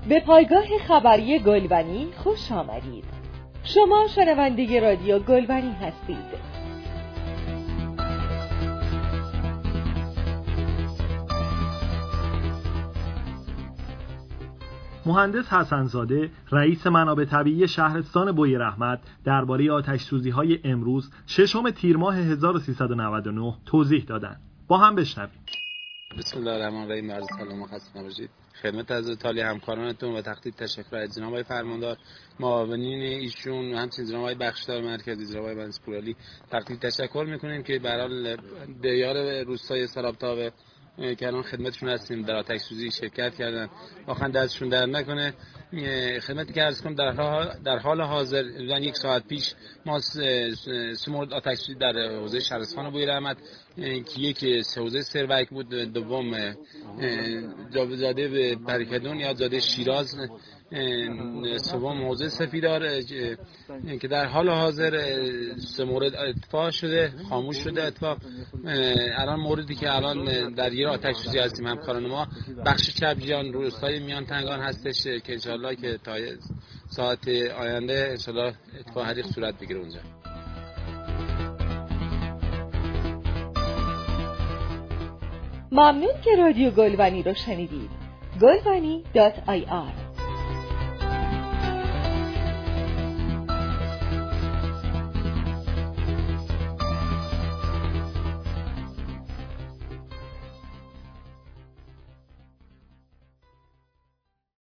به پایگاه خبری گلبنی خوش آمدید. شما شنونده رادیو گلبنی هستید. مهندس حسن‌زاده رئیس منابع طبیعی شهرستان بویراحمد درباره آتش‌سوزی‌های امروز ششم تیر ماه 1399 توضیح دادند. با هم بشنویم. بسم الله الرحمن الرحیم. عرض سلام و خسته نباشید. خدمت از تالی همکارانتون و تقدیم تشکر از جناب آقای فرماندار، معاونین ایشون و همچنین جناب آقای بخشدار مرکزی، جناب آقای مهندس پورالی تقدیم تشکر می‌کنیم که به هر حال دیار روستای سراب‌تاق که الان خدمتشون هستیم در آتش سوزی شرکت کردن. واقعا دستشون در نکنه. خدمتی که عرض کنم در حال حاضر یک ساعت پیش ما سه مورد آتش سوزی در حوزه شهرستان بویراحمد که یک حوزه سروک بود، دوم جاده به برکدون یا جاده شیراز، سوم حوزه سفیدار که در حال حاضر سه مورد اتفاق شده، خاموش شده اتفاق. الان موردی که الان درگیر آتش سوزی هستیم همکاران ما بخش چبجیان روستای میان تنگان هستش که انشالله که تا ساعت آینده انشالله اتفاق حریق صورت بگیره اونجا. ممنون که رادیو گلبنی رو شنیدید. گلبنی.ir